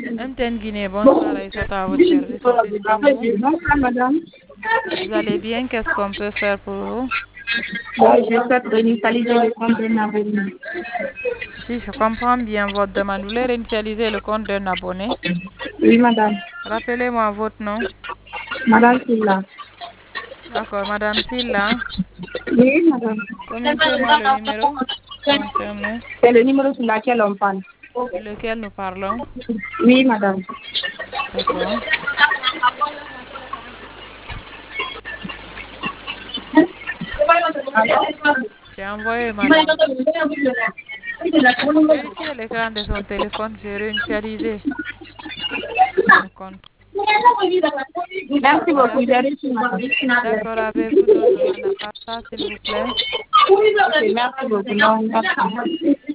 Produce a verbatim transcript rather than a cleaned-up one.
Antenne Guinée, bonsoir Aïssata, à votre service, on fait du bonjour. Bonsoir, madame. Vous allez bien? Qu'est-ce qu'on peut faire pour vous? Bon, je souhaite réinitialiser le compte d'un abonné. Si je comprends bien votre demande, vous voulez réinitialiser le compte d'un abonné. Oui, madame. Rappelez-moi votre nom. Madame Silla. D'accord, Madame Silla. Oui, madame. Communiquez-moi le numéro concerné C'est le numéro sur lequel on parle. sur lequel nous parlons. Oui, madame. D'accord. J'ai envoyé, Madame. Vérifiez l'écran de son téléphone, j'ai réinitialisé le compte. Merci beaucoup. D'ac- J'ai reçu, madame. D'accord, avez-vous d'autres demandes à part ça, s'il vous plaît? Ok, merci beaucoup. Non, merci.